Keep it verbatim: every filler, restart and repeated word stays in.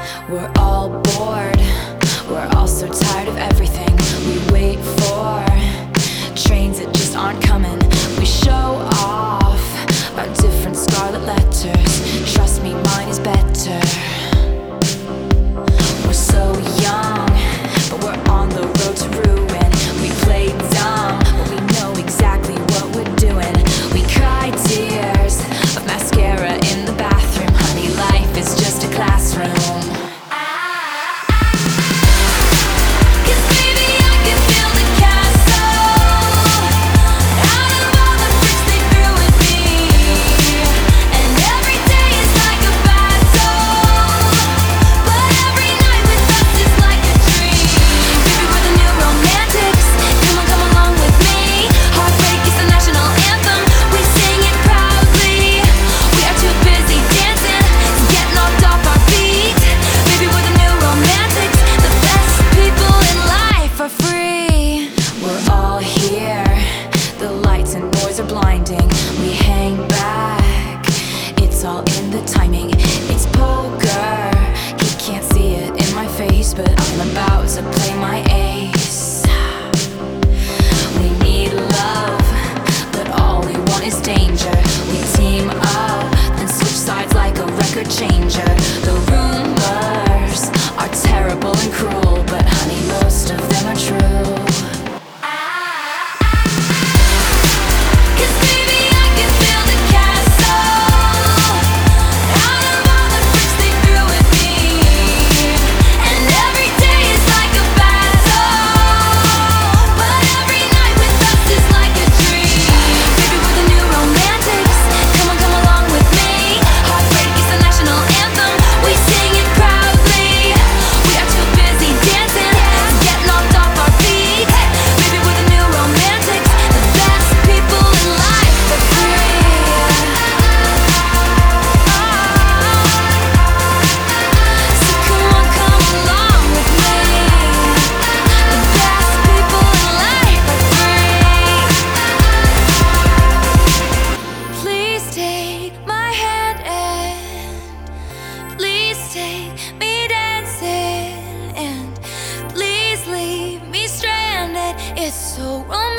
We're all bored, we're all so tired of everything. We wait for trains that just aren't coming. We show off our different scarlet letters. Trust me, mine is better. We're so young, but we're on the road to ruin. We play dumb, but we know exactly what we're doing. We cry tears of mascara in the bathroom. Honey, life is just a classroom. Blinding, we hang back. It's all in the timing. It's poker. He can't see it in my face, but I'm about to play my ace. We need love, but all we want is danger. We team up and switch sides like a record changer. The rumors are terrible and cruel, but honey, most of them are true. Take me dancing and please leave me stranded. It's so romantic.